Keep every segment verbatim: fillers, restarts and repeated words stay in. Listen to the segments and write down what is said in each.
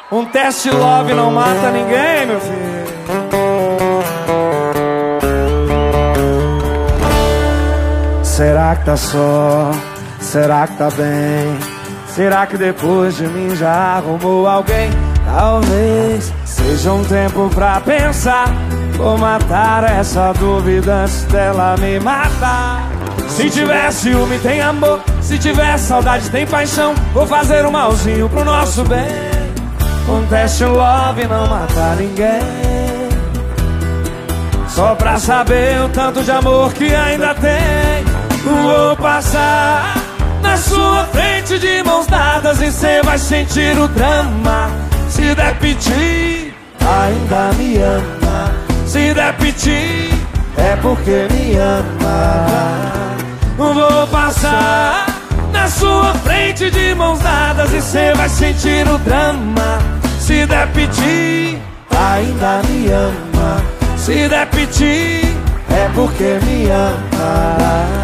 Um teste love não mata ninguém, meu filho. Será que tá só? Será que tá bem? Será que depois de mim já arrumou alguém? Talvez seja um tempo pra pensar. Vou matar essa dúvida antes dela me matar. Se tiver ciúme tem amor, se tiver saudade tem paixão. Vou fazer um malzinho pro nosso bem. Um teste love não mata ninguém. Só pra saber o tanto de amor que ainda tem. Vou passar na sua frente de mãos dadas e cê vai sentir o drama. Se der piti, ainda me ama. Se der piti, é porque me ama. Vou passar na sua frente de mãos dadas e cê vai sentir o drama. Se der piti, ainda me ama. Se der piti, é porque me ama.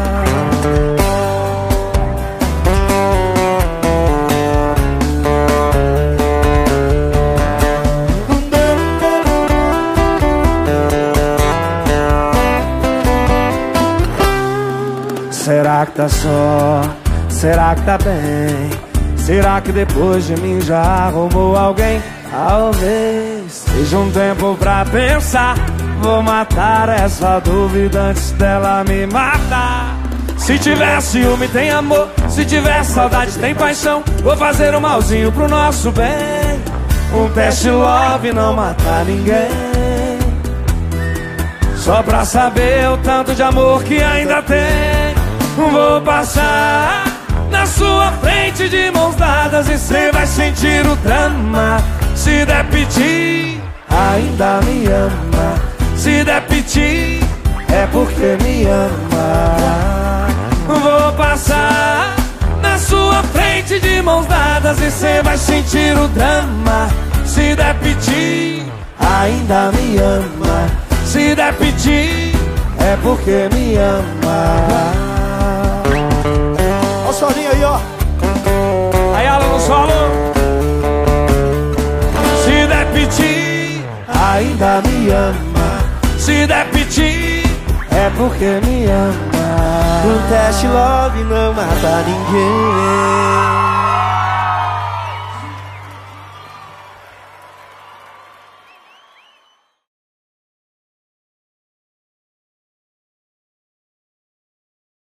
Será que tá só? Será que tá bem? Será que depois de mim já arrumou alguém? Talvez seja um tempo pra pensar. Vou matar essa dúvida antes dela me matar. Se tiver ciúme tem amor, se tiver saudade tem paixão. Vou fazer um malzinho pro nosso bem. Um teste love não mata ninguém. Só pra saber o tanto de amor que ainda tem. Vou passar na sua frente de mãos dadas e cê vai sentir o drama. Se der piti, ainda me ama. Se der piti, é porque me ama. Vou passar na sua frente de mãos dadas e cê vai sentir o drama. Se der piti, ainda me ama. Se der piti, é porque me ama. Olha o solinho aí, ó. Aí, Alan no solo. Se der piti, ainda me ama. Se der piti, é porque me ama. Um teste love não mata ninguém.